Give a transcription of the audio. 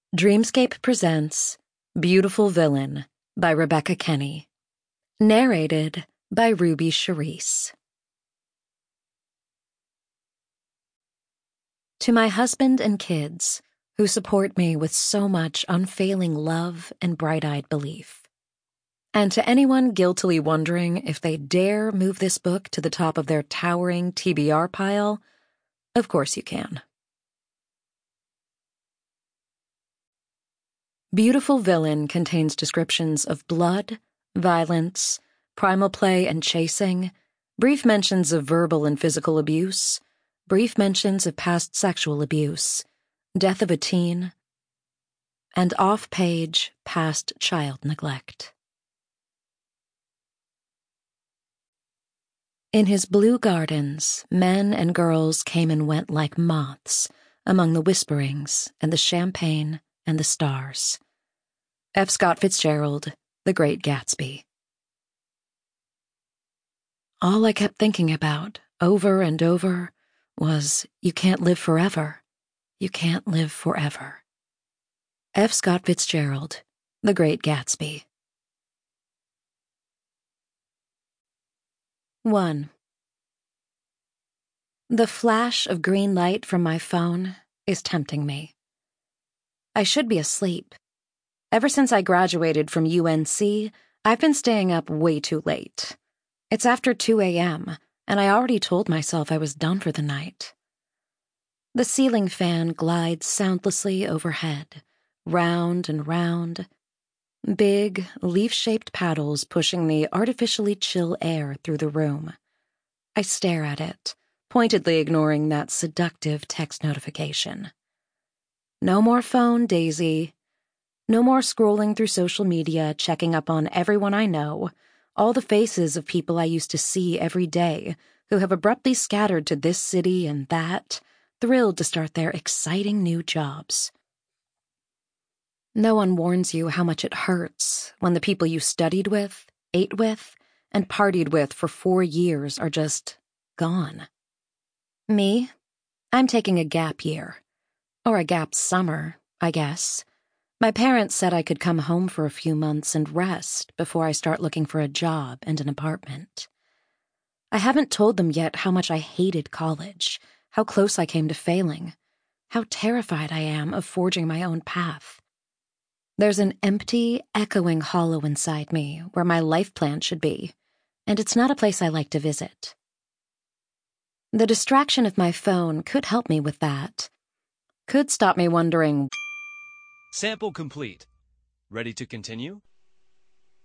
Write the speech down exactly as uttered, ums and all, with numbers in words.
Dreamscape presents Beautiful Villain by Rebecca Kenny. Narrated by Ruby Charisse. To my husband and kids, who support me with so much unfailing love and bright-eyed belief. And to anyone guiltily wondering if they dare move this book to the top of their towering T B R pile, of course you can. Beautiful Villain contains descriptions of blood, violence, primal play and chasing, brief mentions of verbal and physical abuse, brief mentions of past sexual abuse, death of a teen, and off-page past child neglect. In his blue gardens, men and girls came and went like moths among the whisperings and the champagne and the stars. F. Scott Fitzgerald, The Great Gatsby. All I kept thinking about, over and over, was, you can't live forever. You can't live forever. F. Scott Fitzgerald, The Great Gatsby. one. The flash of green light from my phone is tempting me. I should be asleep. Ever since I graduated from U N C, I've been staying up way too late. It's after two a.m., and I already told myself I was done for the night. The ceiling fan glides soundlessly overhead, round and round. Big, leaf-shaped paddles pushing the artificially chill air through the room. I stare at it, pointedly ignoring that seductive text notification. No more phone, Daisy. No more scrolling through social media, checking up on everyone I know, all the faces of people I used to see every day who have abruptly scattered to this city and that, thrilled to start their exciting new jobs. No one warns you how much it hurts when the people you studied with, ate with, and partied with for four years are just gone. Me? I'm taking a gap year. Or a gap summer, I guess. My parents said I could come home for a few months and rest before I start looking for a job and an apartment. I haven't told them yet how much I hated college, how close I came to failing, how terrified I am of forging my own path. There's an empty, echoing hollow inside me where my life plan should be, and it's not a place I like to visit. The distraction of my phone could help me with that. Could stop me wondering. Sample complete. Ready to continue?